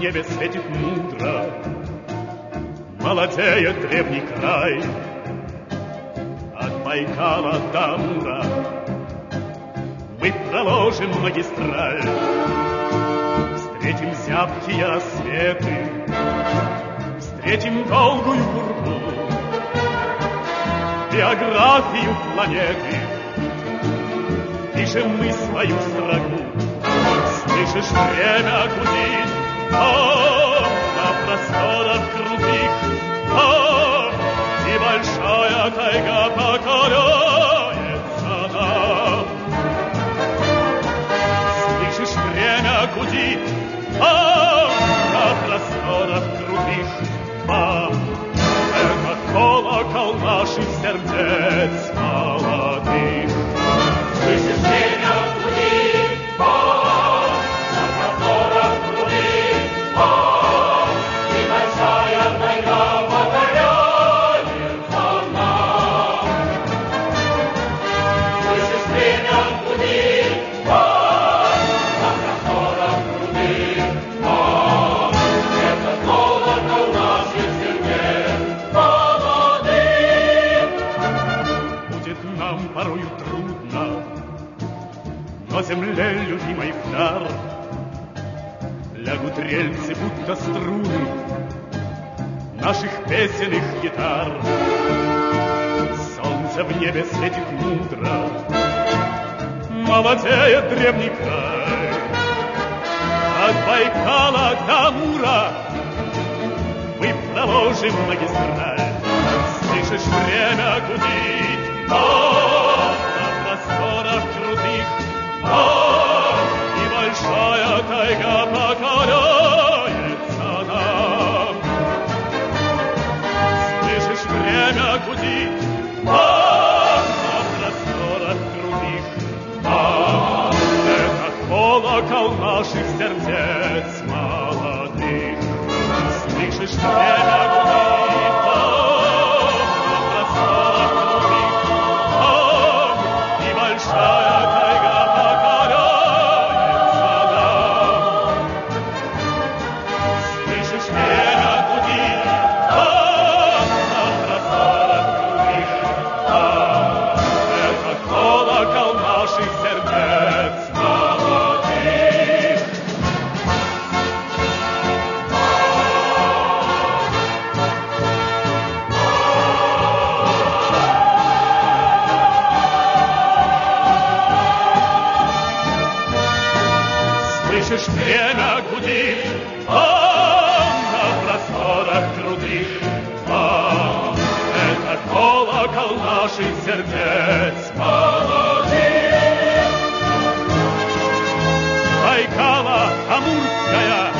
небе светит мудро, молодеет древний край. От Байкала до Амура мы проложим магистраль, встретим зябкие рассветы, встретим долгую пургу, биографию планеты. Пишем мы свою строку. Слышишь, время гудит, на просторах крутых, и большая тайга покоряется нам. Слышишь, время гудит, на просторах крутых, это колокол наших сердец молодых. Слышишь, время гудит, на просторах крутых, и большая тайга покоряется нам. Слышишь, время гудит, на просторах крутых, это колокол наших сердец молодых. Будет нам порою трудно, но земле любимой в дар лягут рельсы, будто струны наших песенных гитар. Солнце в небе светит мудро, молодеет древний край. От Байкала до Амура мы проложим магистраль. Слышишь, время гудит, на просторах крутых, и большая тайга покоряется нам. Слышишь, время гудит, на просторах крутых, это колокол наших сердец молодых. Слышишь, время гудит, на просторах крутых, и большая тайга покоряется нам. Слышишь, время гудит, на просторах крутых, это колокол наших сердец молодых. Слышишь, время гудит, на просторах крутых, это колокол наших сердец молодых. Байкала, Амурская,